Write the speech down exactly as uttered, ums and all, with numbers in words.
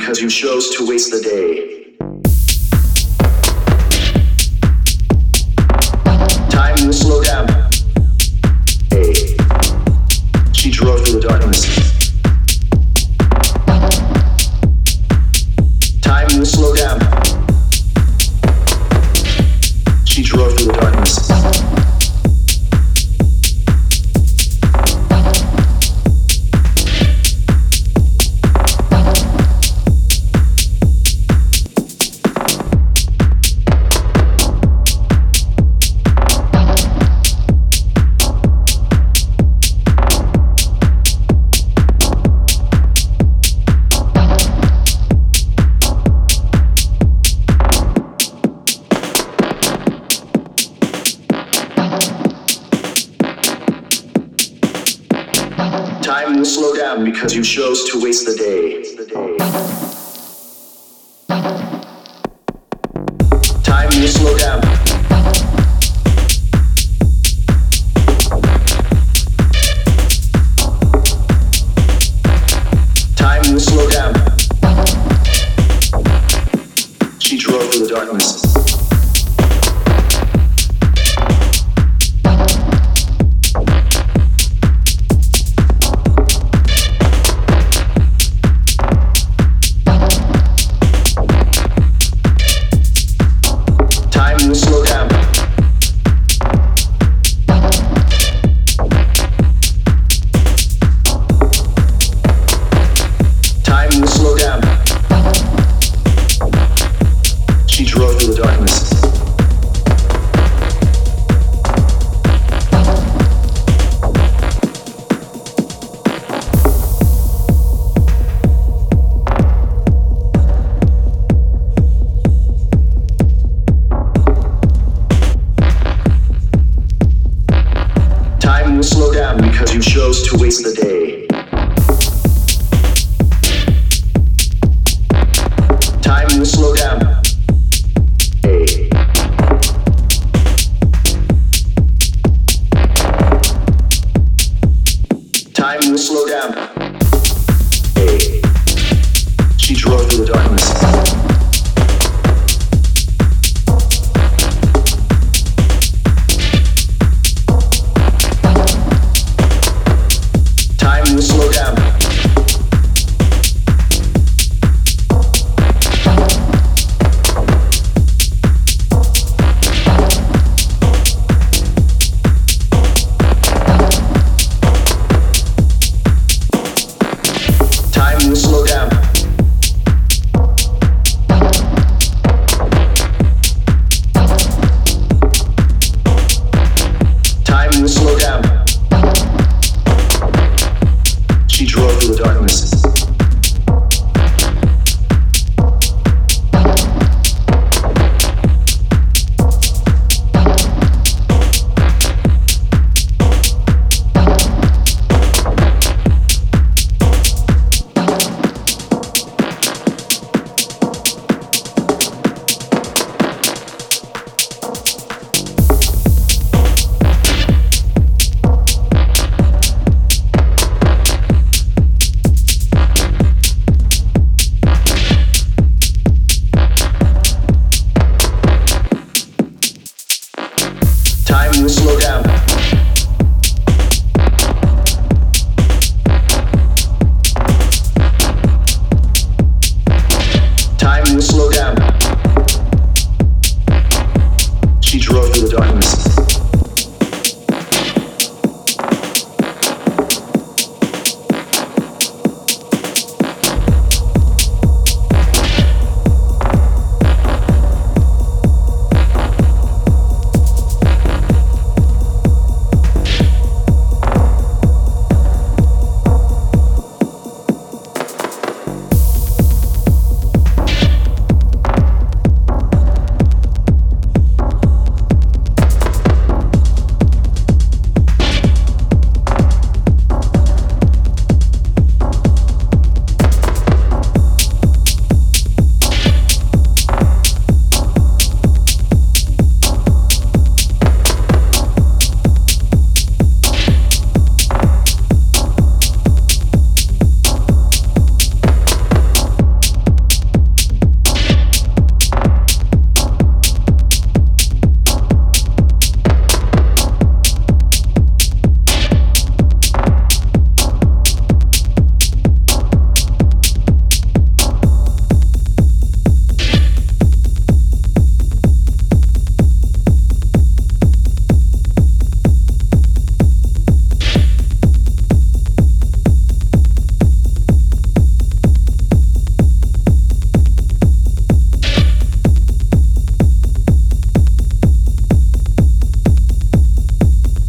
because you chose to waste the day. Time will slow down. Hey, she drove through the darkness. Time will slow down. She drove through the darkness. Time will slow down because you chose to waste the day. Time will slow down. Time will slow down. She drove through the darkness. Slow down because you chose to waste the day. Time will slow down. Hey. Time will slow down. Hey. She drove through the darkness. Slow down. Time will slow down. Time will slow down. She drove through the darkness. Time will slow down. Time will slow down.